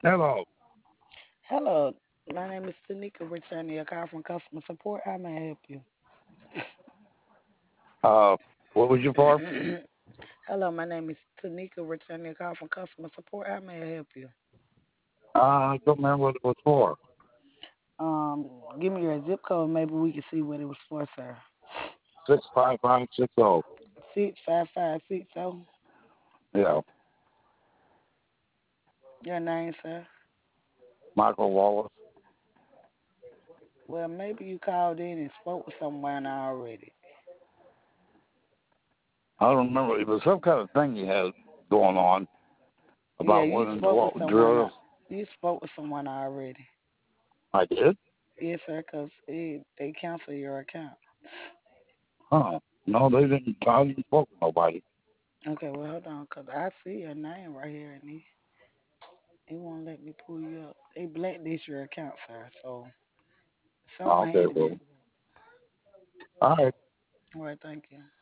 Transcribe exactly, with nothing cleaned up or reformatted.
Hello. Hello, my name is Tanika, returning your call from customer support. How may I help you? Uh, what was your for? Hello, my name is Tanika, returning your call from customer support. How may I help you? Uh, I don't remember what it was for. Um, Give me your zip code. Maybe we can see what it was for, sir. Six five five six zero. Six five five six zero. Yeah, Your name, sir. Michael Wallace. Well, maybe you called in and spoke with someone already. I don't remember. It was some kind of thing you had going on Yeah, about you wanting to spoke with walk someone. drills. al- You spoke with someone already. I did. Yes, sir, because they cancel your account. Huh? No, they didn't. I didn't spoke to nobody. Okay, well, hold on, because I see your name right here, and he, he won't let me pull you up. They blacklist your account, sir, so something Okay, had to well, be. all right. All right, thank you.